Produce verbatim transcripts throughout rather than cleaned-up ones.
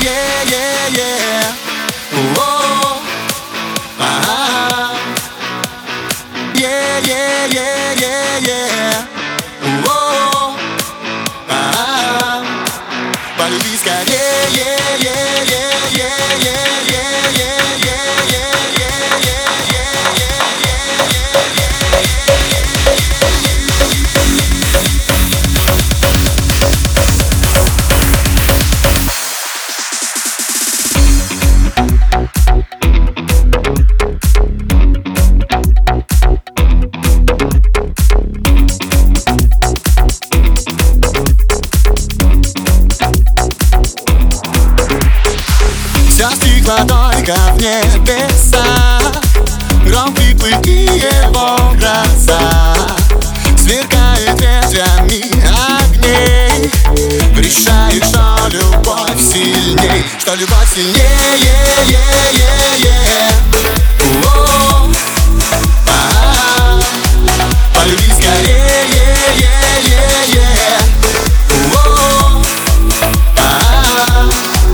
yeah, yeah, yeah. Whoa. Ah. Yeah, yeah, yeah, yeah, yeah. Whoa. Ah. Полюби скорее, yeah, yeah, yeah, yeah, yeah, yeah, yeah, yeah, yeah, yeah, yeah, yeah, все стихло только в небеса, громкие пыльки его гроза, сверкает ветвями огней, решает, что любовь сильней, что любовь сильнее, е, е, е, е. О, а, полюби скорее, е, е, е, е. О, а.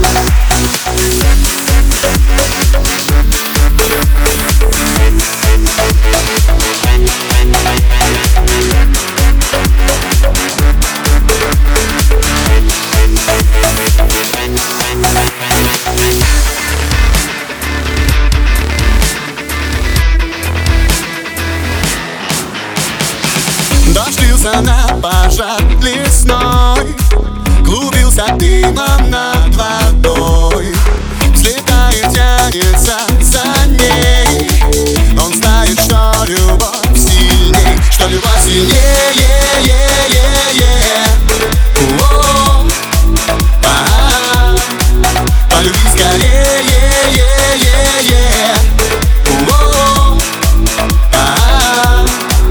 Дождь лился на пожар лесной, клубился дымом над водой, взлетает, тянется за ней. Он знает, что любовь сильней, что любовь сильнее, е, е, е, е. О, а, полюби скорее, е, е, е. О, а.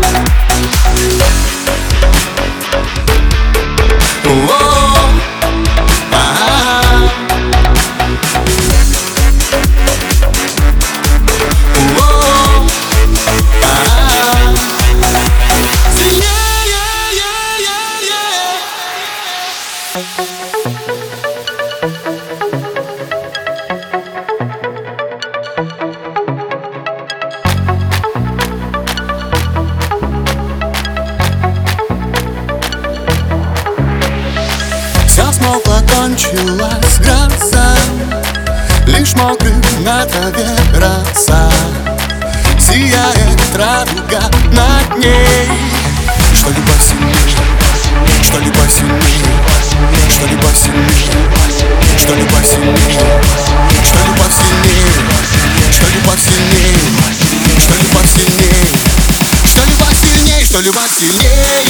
Все смолкло, кончилась гроза, лишь мокрый на траве роса, сияет радуга над ней. Что любовь сильнее, что любовь сильнее, что любовь сильнее, что любовь сильнее, что любовь сильнее, что любовь сильнее, что любовь сильнее, что любовь сильнее, что любовь сильнее.